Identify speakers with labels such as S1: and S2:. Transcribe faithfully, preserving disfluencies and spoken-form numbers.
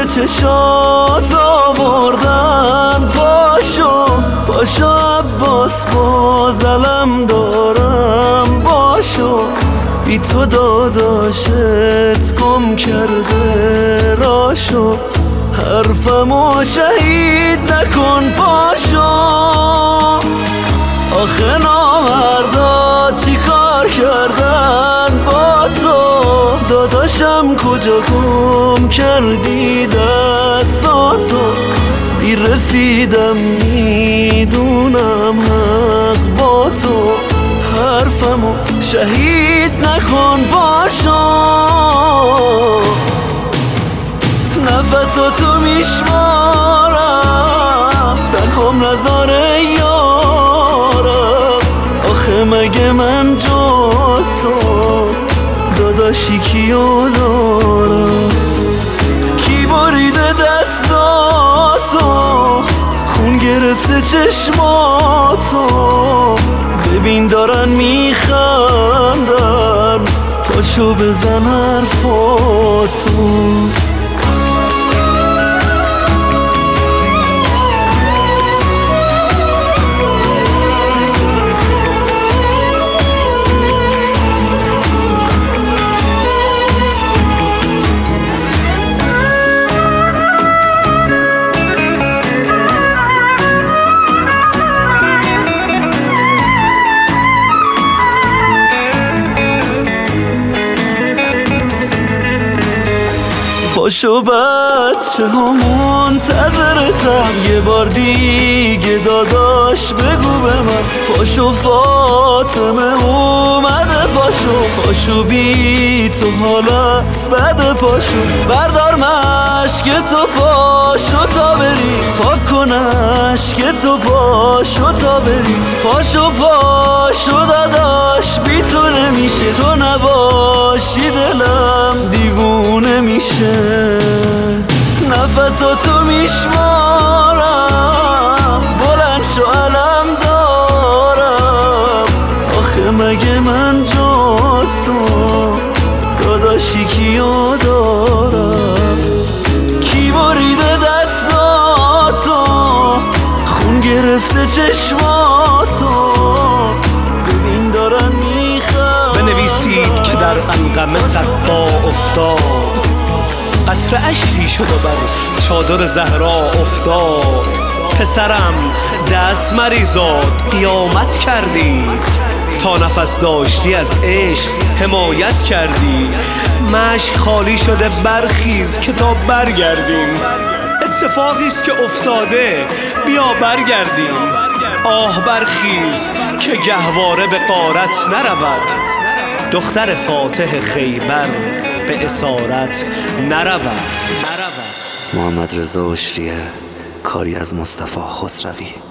S1: چشات آوردن. پاشو پاشو عباس باز علم دارم. باشو بی تو داداشت گم کرده راشو. حرفمو شهید نکن پاشو. آخه نامردا چی کار کردن با تو؟ داداشم کجا گم کردی دستاتو؟ دیر رسیدم میدونم حق با تو. حرفمو شهید نکن پاشو. نفساتو میشمارم تنهام نذاره یارم. آخه مگه من جز تو داداشی کیو دارم؟ کی بریده دستاتو خون گرفته چشماتو؟ ببین دارن میخندن پاشو بزن حرفاتو. پاشو بچه ها منتظرتم یه بار دیگه داداش بگو به من. پاشو فاطمه اومده پاشو. پاشو بی تو حالا بده پاشو. بردار مشک تو پاشو تا بری. پاک کن اشک تو پاشو تا بری. پاشو پاشو داداش بی تو نمیشه. تو نباشی دلم دیوونه میشه. نفساتو میشمارم بلند شو علم دارم. آخه مگه من جز تو داداشی کیو دارم؟ کی بریده دستاتو خون گرفته چشماتو؟ ببین دارن میخوام.
S2: بنویسید که در انقمه صدپا افتاد. قطره اشکی شد و بر چادر زهرا افتاد. پسرم دست مریزاد قیامت کردی. تا نفس داشتی از عشق حمایت کردی. مشک خالی شده برخیز که تا برگردیم. اتفاقیست که افتاده بیا برگردیم. آه برخیز که گهواره به غارت نرود. دختر فاتح خیبر به اسارت نرود.
S3: محمد رضا اشریه، کاری از مصطفی خسروی.